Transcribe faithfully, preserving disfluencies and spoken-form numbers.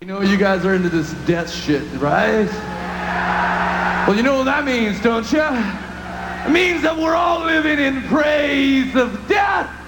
know you guys are into this death shit, right? Well, you know what that means, don't you? It means that we're all living in praise of death.